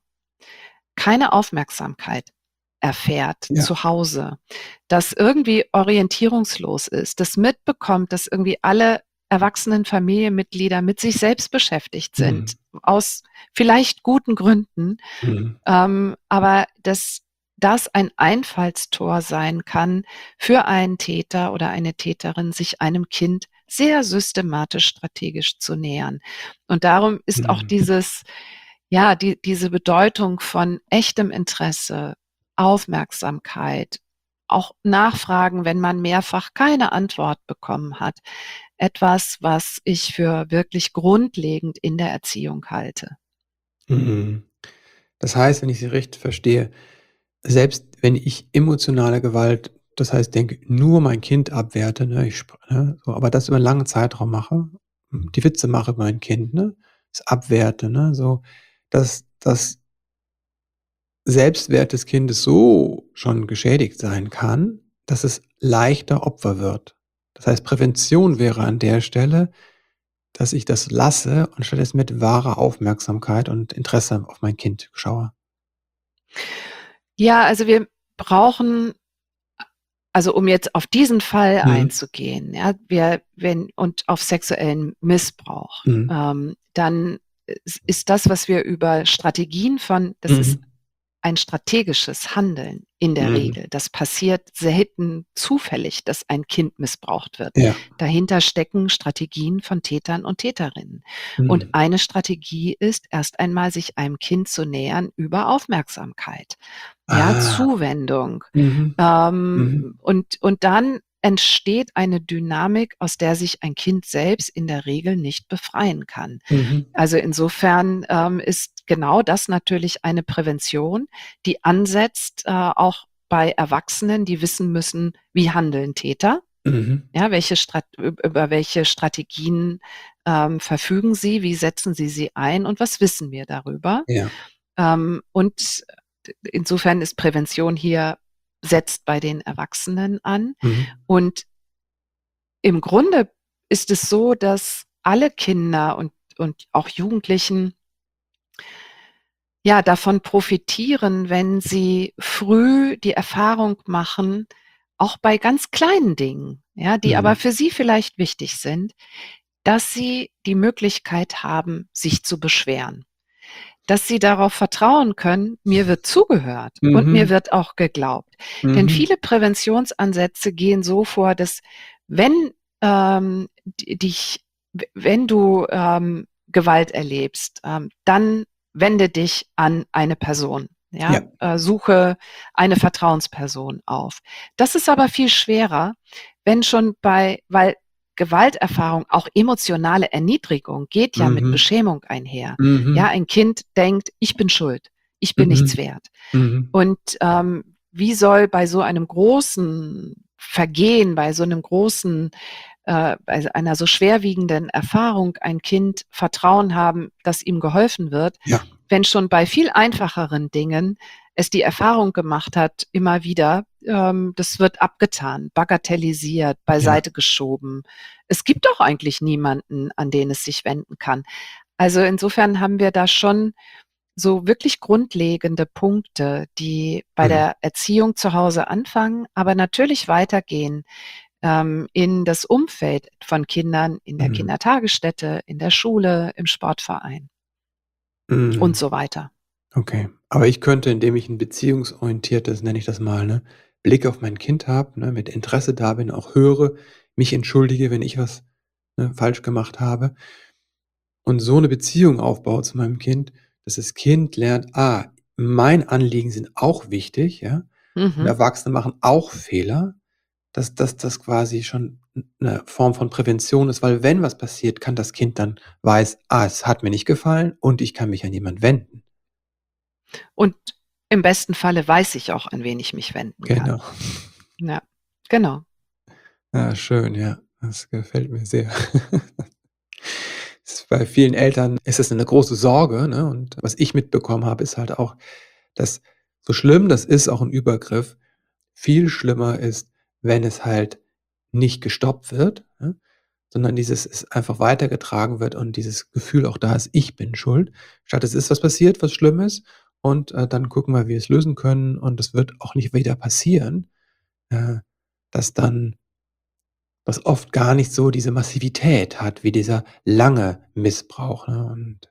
keine Aufmerksamkeit erfährt Ja. zu Hause, das irgendwie orientierungslos ist, das mitbekommt, dass irgendwie alle erwachsenen Familienmitglieder mit sich selbst beschäftigt sind, Mhm. aus vielleicht guten Gründen, Mhm. ähm, aber dass das ein Einfallstor sein kann für einen Täter oder eine Täterin, sich einem Kind sehr systematisch strategisch zu nähern. Und darum ist auch Mhm. dieses, ja, die, diese Bedeutung von echtem Interesse, Aufmerksamkeit, auch Nachfragen, wenn man mehrfach keine Antwort bekommen hat, etwas, was ich für wirklich grundlegend in der Erziehung halte. Mhm. Das heißt, wenn ich Sie richtig verstehe, selbst wenn ich emotionale Gewalt, das heißt, denke, nur mein Kind abwerte, ne, ich sp ne, so, aber das über 'n langen Zeitraum mache, hm, die Witze mache über mein Kind, ne, es abwerte, ne, so, dass das Selbstwert des Kindes so schon geschädigt sein kann, dass es leichter Opfer wird. Das heißt, Prävention wäre an der Stelle, dass ich das lasse und stattdessen mit wahrer Aufmerksamkeit und Interesse auf mein Kind schaue. Ja, also wir brauchen, also um jetzt auf diesen Fall Mhm. einzugehen, ja, wir, wenn, und auf sexuellen Missbrauch, Mhm. ähm, dann ist, ist das, was wir über Strategien von, das ist Mhm. ein strategisches Handeln in der Mhm. Regel. Das passiert selten zufällig, dass ein Kind missbraucht wird. Ja. Dahinter stecken Strategien von Tätern und Täterinnen. Und Mhm. eine Strategie ist, erst einmal sich einem Kind zu nähern über Aufmerksamkeit, ja, Ah. Zuwendung. Mhm. Mhm. Ähm, und, und dann entsteht eine Dynamik, aus der sich ein Kind selbst in der Regel nicht befreien kann. Mhm. Also insofern ähm, ist genau das natürlich eine Prävention, die ansetzt, äh, auch bei Erwachsenen, die wissen müssen, wie handeln Täter, Mhm. ja, welche Strat über welche Strategien ähm, verfügen sie, wie setzen sie sie ein und was wissen wir darüber? Ja. Ähm, und insofern ist Prävention hier setzt bei den Erwachsenen an. Mhm. Und im Grunde ist es so, dass alle Kinder und und auch Jugendlichen ja, davon profitieren, wenn sie früh die Erfahrung machen, auch bei ganz kleinen Dingen, ja, die aber Mhm. für sie vielleicht wichtig sind, dass sie die Möglichkeit haben, sich zu beschweren. Dass sie darauf vertrauen können, mir wird zugehört und mir Mhm. wird auch geglaubt. Denn Mhm. viele Präventionsansätze gehen so vor, dass wenn, ähm, d dich w wenn du, ähm, Gewalt erlebst, ähm, dann wende dich an eine Person, ja? Ja. Äh, suche eine Vertrauensperson auf. Das ist aber viel schwerer, wenn schon bei weil Gewalterfahrung, auch emotionale Erniedrigung geht ja mit Mhm. Beschämung einher. Ja, Mhm. ein Kind denkt: „Ich bin schuld. Ich bin nichts Mhm. wert.“ Mhm. Und, ähm, wie soll bei so einem großen Vergehen, bei so 'nem großen äh, bei so einer so schwerwiegenden Erfahrung ein Kind Vertrauen haben, dass ihm geholfen wird, Ja. wenn schon bei viel einfacheren Dingen es die Erfahrung gemacht hat, immer wieder, ähm, das wird abgetan, bagatellisiert, Ja. beiseite geschoben. Es gibt doch eigentlich niemanden, an den es sich wenden kann. Also, insofern haben wir da schon so wirklich grundlegende Punkte, die bei Mhm. der Erziehung zu Hause anfangen, aber natürlich weitergehen, ähm, in das Umfeld von Kindern, in der Mhm. Kindertagesstätte, in der Schule, im Sportverein und Mhm. so weiter. Okay. Aber ich könnte, indem ich 'n beziehungsorientiertes, nenne ich das mal, ne, Blick auf mein Kind habe, ne, mit Interesse da bin, auch höre, mich entschuldige, wenn ich was, ne, falsch gemacht habe und so 'ne Beziehung aufbaue zu meinem Kind, dass das Kind lernt: „Ah, mein Anliegen sind auch wichtig, ja, und Mhm. Erwachsene machen auch Fehler“, dass dass das quasi schon 'n 'ne Form von Prävention ist, weil wenn was passiert, kann das Kind dann weiß: „Ah, es hat mir nicht gefallen und ich kann mich an jemand wenden.“ Und im besten Falle weiß ich auch, an wen ich mich wenden kann. Genau. Ja, genau. Ja, schön, ja. Das gefällt mir sehr. Ist bei vielen Eltern ist es 'ne große Sorge, ne? Und was ich mitbekommen habe, ist halt auch, dass so schlimm das ist, auch 'n Übergriff, viel schlimmer ist, wenn es halt nicht gestoppt wird, ne, sondern dieses es einfach weitergetragen wird und dieses Gefühl auch da ist: „Ich bin schuld“, statt es ist was passiert, was Schlimmes und, äh, dann gucken wir, wie wir's lösen können und es wird auch nicht wieder passieren, äh, dass dann was oft gar nicht so diese Massivität hat wie dieser lange Missbrauch, ne, und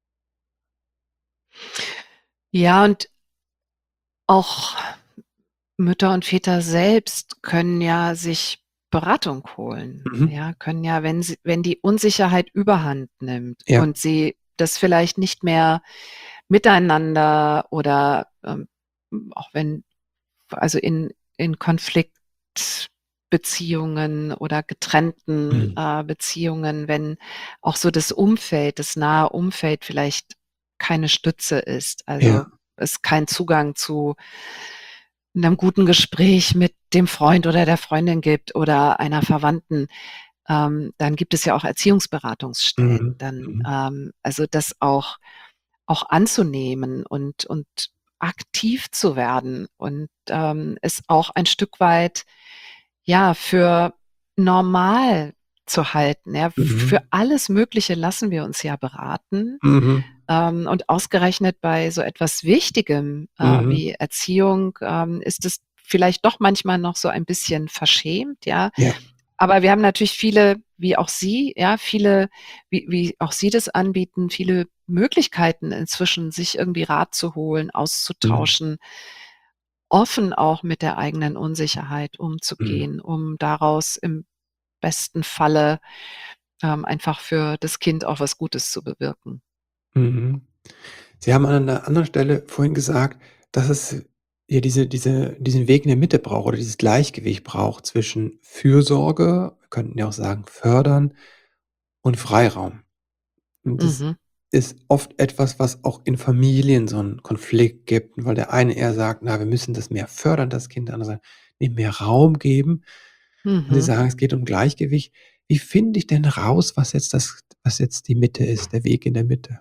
Ja, und auch Mütter und Väter selbst können ja sich Beratung holen, Mhm. ja, können ja, wenn sie wenn die Unsicherheit Überhand nimmt Ja. und sie das vielleicht nicht mehr miteinander oder, ähm, auch wenn also in in Konfliktbeziehungen oder getrennten, Mhm. äh, Beziehungen, wenn auch so das Umfeld das nahe Umfeld vielleicht keine Stütze ist, also Ja. es keinen Zugang zu 'nem guten Gespräch mit dem Freund oder der Freundin gibt oder einer Verwandten, ähm, dann gibt es ja auch Erziehungsberatungsstellen. Mhm, Dann, mhm. ähm also das auch auch anzunehmen und und aktiv zu werden und, ähm, es auch ein Stück weit, ja, für normal zu halten, ja? F für Mhm. alles Mögliche lassen wir uns ja beraten, Mhm. ähm, und ausgerechnet bei so etwas Wichtigem, äh, Mhm. wie Erziehung, ähm, ist es vielleicht doch manchmal noch so ein bisschen verschämt, ja? Ja. Aber wir haben natürlich viele, wie auch Sie, ja, viele wie wie auch Sie das anbieten, viele Möglichkeiten inzwischen, sich irgendwie Rat zu holen, Mhm. auszutauschen offen auch mit der eigenen Unsicherheit Mhm. umzugehen, um daraus im besten Falle, ähm, einfach für das Kind auch was Gutes zu bewirken. Mhm. Sie haben an 'ner anderen Stelle vorhin gesagt, dass es ja diese diese diesen Weg in der Mitte braucht oder dieses Gleichgewicht braucht zwischen Fürsorge, wir könnten ja auch sagen fördern und Freiraum. Und das Mhm. ist oft etwas, was auch in Familien so 'n Konflikt gibt, weil der eine eher sagt: „Na, wir müssen das mehr fördern, das Kind“, der andere sagt: „Ne, mehr Raum geben.“ Und Sie Mhm. sagen, es geht um Gleichgewicht. Wie finde ich denn raus, was jetzt das was jetzt die Mitte ist, der Weg in der Mitte?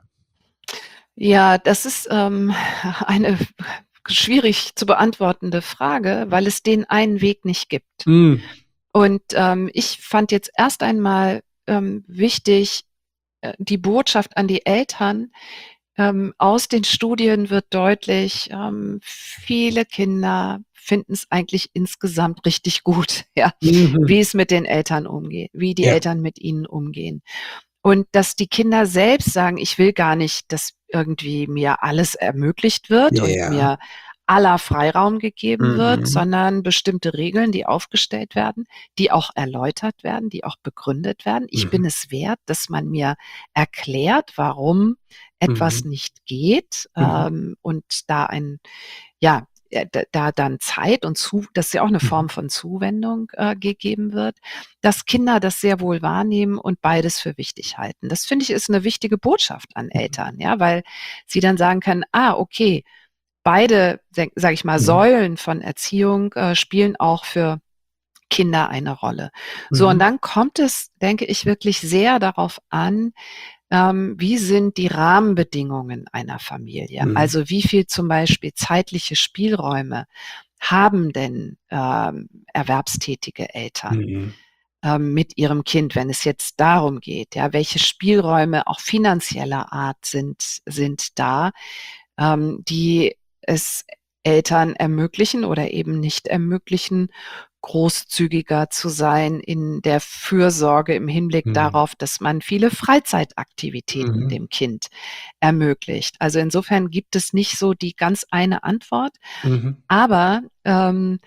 Ja, das ist, ähm, eine schwierig zu beantwortende Frage, weil es den einen Weg nicht gibt. Mhm. Und, ähm, ich fand jetzt erst einmal, ähm, wichtig, äh, die Botschaft an die Eltern. Ähm, aus den Studien wird deutlich, ähm, viele Kinder finden es eigentlich insgesamt richtig gut, ja, Mhm. wie es mit den Eltern umgeht, wie die Ja. Eltern mit ihnen umgehen. Und dass die Kinder selbst sagen: „Ich will gar nicht, dass irgendwie mir alles ermöglicht wird und Ja. mir aller Freiraum gegeben wird, Mhm. sondern bestimmte Regeln, die aufgestellt werden, die auch erläutert werden, die auch begründet werden. Ich bin Mhm. es wert, dass man mir erklärt, warum etwas Mhm. nicht geht, Mhm. ähm, und da ein ja, äh, d da dann Zeit und zu dass ja auch 'ne Mhm. Form von Zuwendung, äh, gegeben wird, dass Kinder das sehr wohl wahrnehmen und beides für wichtig halten. Das finde ich, ist 'ne wichtige Botschaft an Mhm. Eltern, ja, weil sie dann sagen können: „Ah, okay, beide, se sage ich mal, Mhm. Säulen von Erziehung, äh, spielen auch für Kinder eine Rolle.“ So, und Mhm. dann kommt es, denke ich, wirklich sehr darauf an, ähm, wie sind die Rahmenbedingungen einer Familie? Mhm. Also, wie viel zum Beispiel zeitliche Spielräume haben denn, ähm, erwerbstätige Eltern, Mhm. ähm, mit ihrem Kind, wenn es jetzt darum geht, ja? Welche Spielräume auch finanzieller Art sind sind da, ähm, die es Eltern ermöglichen oder eben nicht ermöglichen, großzügiger zu sein in der Fürsorge im Hinblick Mhm. darauf, dass man viele Freizeitaktivitäten Mhm. dem Kind ermöglicht. Also, insofern gibt es nicht so die ganz eine Antwort, Mhm. aber, ähm,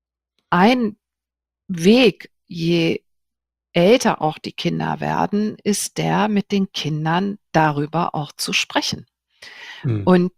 ein Weg, je älter auch die Kinder werden, ist der, mit den Kindern darüber auch zu sprechen. Mhm. Und,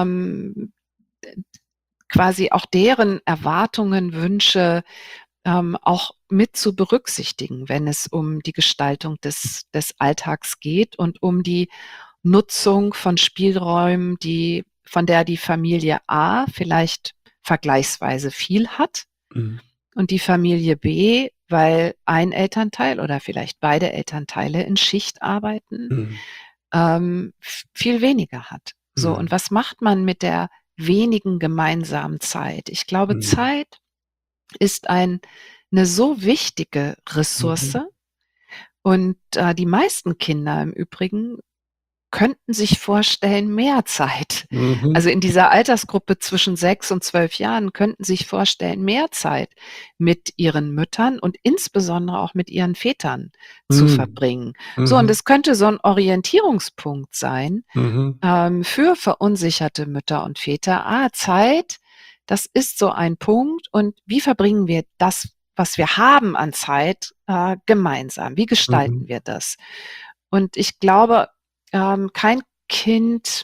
ähm, d d quasi auch deren Erwartungen, Wünsche, ähm, auch mit zu berücksichtigen, wenn es um die Gestaltung des des Alltags geht und um die Nutzung von Spielräumen, die von der die Familie A vielleicht vergleichsweise viel hat Mhm. und die Familie B, weil ein Elternteil oder vielleicht beide Elternteile in Schicht arbeiten, Mhm. ähm, v viel weniger hat. So, und Mhm. was macht man mit der wenigen gemeinsamen Zeit? Ich glaube, Mhm. Zeit ist ein 'ne so wichtige Ressource Mhm. und, äh, die meisten Kinder im Übrigen könnten sich vorstellen, mehr Zeit. Mhm. Also, in dieser Altersgruppe zwischen sechs und zwölf Jahren könnten sich vorstellen, mehr Zeit mit ihren Müttern und insbesondere auch mit ihren Vätern zu Mhm. verbringen. So, und Mhm. das könnte so 'n Orientierungspunkt sein, Mhm. ähm, für verunsicherte Mütter und Väter. Ah, Zeit, das ist so ein Punkt und wie verbringen wir das, was wir haben an Zeit, äh, gemeinsam? Wie Mhm. gestalten wir das? Und ich glaube, ähm, kein Kind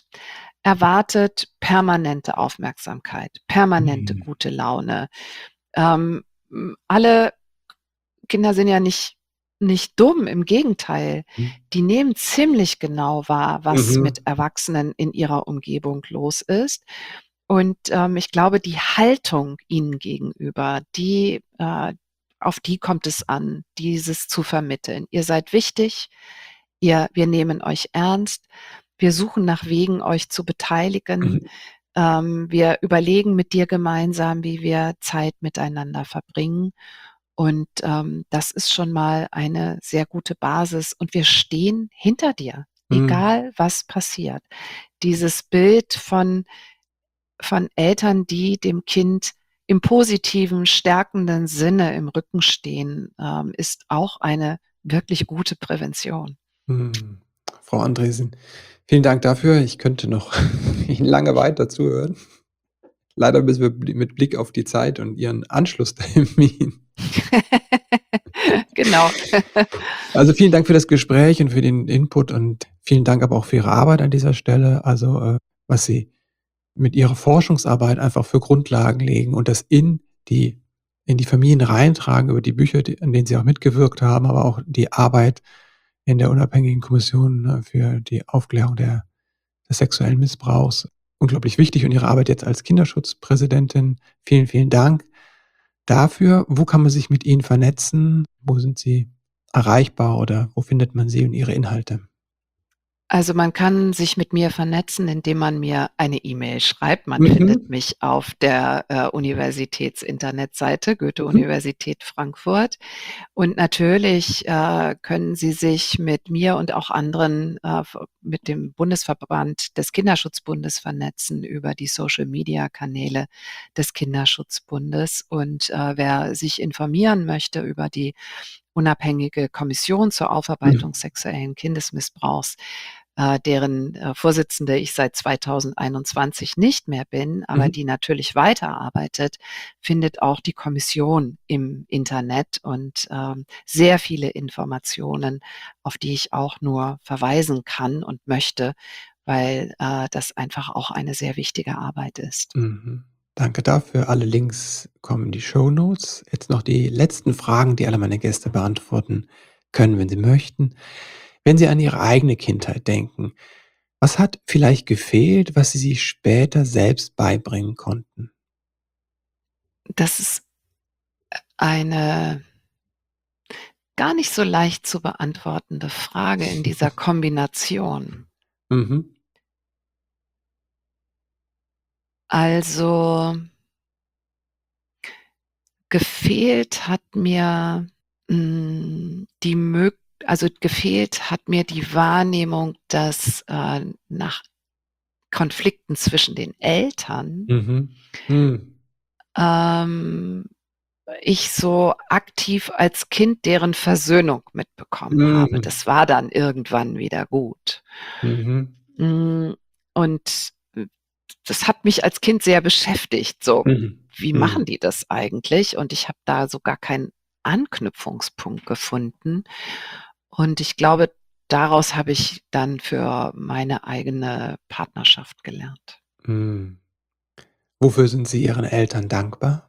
erwartet permanente Aufmerksamkeit, permanente Mhm. gute Laune. Ähm, hm, alle Kinder sind ja nicht nicht dumm, im Gegenteil. Mhm. Die nehmen ziemlich genau wahr, was Mhm. mit Erwachsenen in ihrer Umgebung los ist. Und, ähm, ich glaube, die Haltung ihnen gegenüber, die äh, auf die kommt es an, dieses zu vermitteln. Ihr seid wichtig, ihr wir nehmen euch ernst, wir suchen nach Wegen, euch zu beteiligen. Mhm. Ähm, wir überlegen mit dir gemeinsam, wie wir Zeit miteinander verbringen. Und, ähm, das ist schon mal eine sehr gute Basis und wir stehen hinter dir, Mhm. egal was passiert. Dieses Bild von von Eltern, die dem Kind im positiven, stärkenden Sinne im Rücken stehen, ähm, ist auch eine wirklich gute Prävention. Mhm. Frau Andresen, vielen Dank dafür. Ich könnte noch lange weiter zuhören. Leider müssen wir bl mit Blick auf die Zeit und Ihren Anschlusstermin. Genau. Also, vielen Dank für das Gespräch und für den Input und vielen Dank aber auch für Ihre Arbeit an dieser Stelle. Also, äh, was Sie mit Ihrer Forschungsarbeit einfach für Grundlagen legen und das in die in die Familien reintragen über die Bücher, die an denen Sie auch mitgewirkt haben, aber auch die Arbeit in der unabhängigen Kommission, ne, für die Aufklärung der des sexuellen Missbrauchs. Unglaublich wichtig und Ihre Arbeit jetzt als Kinderschutzpräsidentin. Vielen, vielen Dank dafür. Wo kann man sich mit Ihnen vernetzen? Wo sind Sie erreichbar oder wo findet man Sie und Ihre Inhalte? Also, man kann sich mit mir vernetzen, indem man mir eine E-Mail schreibt. Man findet Mhm. mich auf der, äh, Universitäts-Internetseite Mhm. Goethe-Universität Frankfurt. Und natürlich, äh, können Sie sich mit mir und auch anderen, äh, v mit dem Bundesverband des Kinderschutzbundes vernetzen über die Social-Media-Kanäle des Kinderschutzbundes. Und, äh, wer sich informieren möchte über die unabhängige Kommission zur Mhm. Aufarbeitung sexuellen Kindesmissbrauchs, äh, deren, äh, Vorsitzende ich seit zweitausendeinundzwanzig nicht mehr bin, aber Mhm. die natürlich weiterarbeitet, findet auch die Kommission im Internet und, ähm, sehr viele Informationen, auf die ich auch nur verweisen kann und möchte, weil, äh, das einfach auch eine sehr wichtige Arbeit ist. Mhm. Danke dafür. Alle Links kommen in die Shownotes. Jetzt noch die letzten Fragen, die alle meine Gäste beantworten können, wenn sie möchten. Wenn Sie an Ihre eigene Kindheit denken, was hat vielleicht gefehlt, was Sie sich später selbst beibringen konnten? Das ist eine gar nicht so leicht zu beantwortende Frage in dieser Kombination. Mhm. Also gefehlt hat mir, hm, die mög also gefehlt hat mir die Wahrnehmung, dass, äh, nach Konflikten zwischen den Eltern Mhm. Mhm. ähm, ich so aktiv als Kind deren Versöhnung mitbekommen habe. Mhm. Das war dann irgendwann wieder gut. Mhm. Hm, und, hm, das hat mich als Kind sehr beschäftigt, so: Mhm. „Wie machen Mhm. die das eigentlich?“ Und ich habe da so gar keinen Anknüpfungspunkt gefunden. Und ich glaube, daraus habe ich dann für meine eigene Partnerschaft gelernt. Mhm. Wofür sind Sie Ihren Eltern dankbar?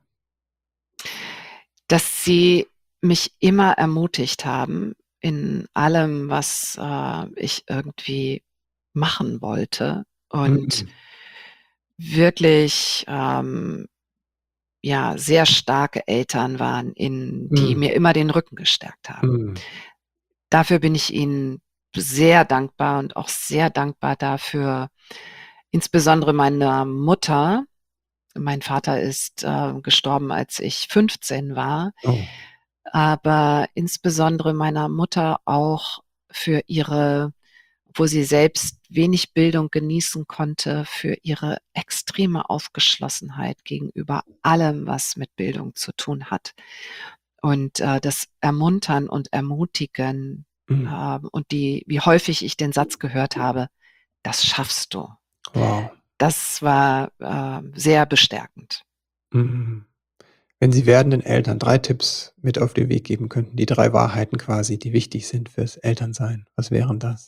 Dass sie mich immer ermutigt haben in allem, was, äh, ich irgendwie machen wollte und Mhm. wirklich, ähm, ja, sehr starke Eltern waren, in die Mhm. mir immer den Rücken gestärkt haben. Mhm. Dafür bin ich ihnen sehr dankbar und auch sehr dankbar dafür insbesondere meiner Mutter. Mein Vater ist, äh, gestorben, als ich fünfzehn war, Oh. aber insbesondere meiner Mutter auch für ihre obwohl sie selbst wenig Bildung genießen konnte, für ihre extreme Aufgeschlossenheit gegenüber allem, was mit Bildung zu tun hat. Und, äh, das Ermuntern und Ermutigen, Mhm. ähm, und die wie häufig ich den Satz gehört habe: „Das schaffst du.“ Wow. Das war, äh, sehr bestärkend. Mhm. Wenn Sie werdenden Eltern drei Tipps mit auf den Weg geben könnten, die drei Wahrheiten quasi, die wichtig sind fürs Elternsein, was wären das?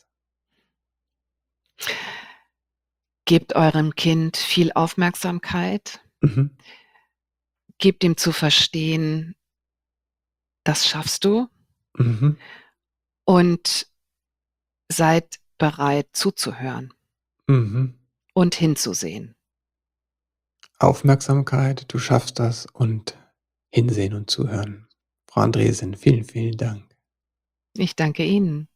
Gebt eurem Kind viel Aufmerksamkeit. Mhm. Gebt ihm zu verstehen das schaffst du Mhm. und seid bereit zuzuhören Mhm. und hinzusehen. Aufmerksamkeit, du schaffst das und hinsehen und zuhören. Frau Andresen, vielen, vielen Dank. Ich danke Ihnen.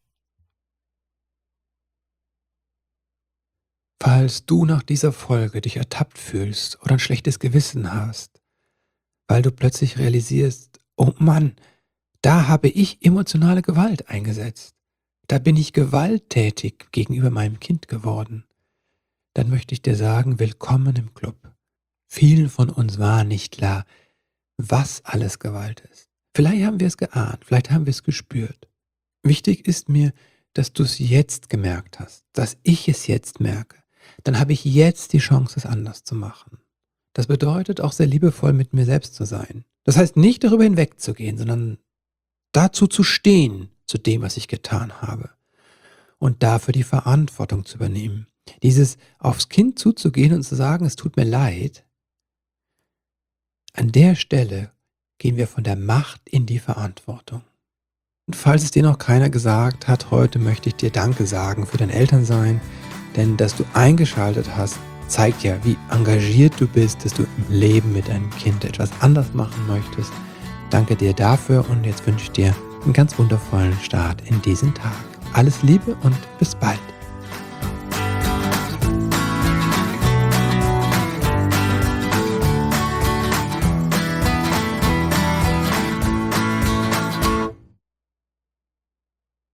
Falls du nach dieser Folge dich ertappt fühlst oder ein schlechtes Gewissen hast, weil du plötzlich realisierst: „Oh Mann, da habe ich emotionale Gewalt eingesetzt. Da bin ich gewalttätig gegenüber meinem Kind geworden“, dann möchte ich dir sagen: Willkommen im Club. Vielen von uns war nicht klar, was alles Gewalt ist. Vielleicht haben wir es geahnt, vielleicht haben wir es gespürt. Wichtig ist mir, dass du es jetzt gemerkt hast, dass ich es jetzt merke. Dann habe ich jetzt die Chance, es anders zu machen. Das bedeutet auch sehr liebevoll mit mir selbst zu sein. Das heißt nicht darüber hinwegzugehen, sondern dazu zu stehen, zu dem, was ich getan habe. Und dafür die Verantwortung zu übernehmen. Dieses aufs Kind zuzugehen und zu sagen: „Es tut mir leid“, an der Stelle gehen wir von der Macht in die Verantwortung. Und falls es dir noch keiner gesagt hat, heute möchte ich dir Danke sagen für dein Elternsein, denn dass du eingeschaltet hast, zeigt ja, wie engagiert du bist, dass du im Leben mit deinem Kind etwas anders machen möchtest. Danke dir dafür und jetzt wünsche ich dir einen ganz wundervollen Start in diesen Tag. Alles Liebe und bis bald.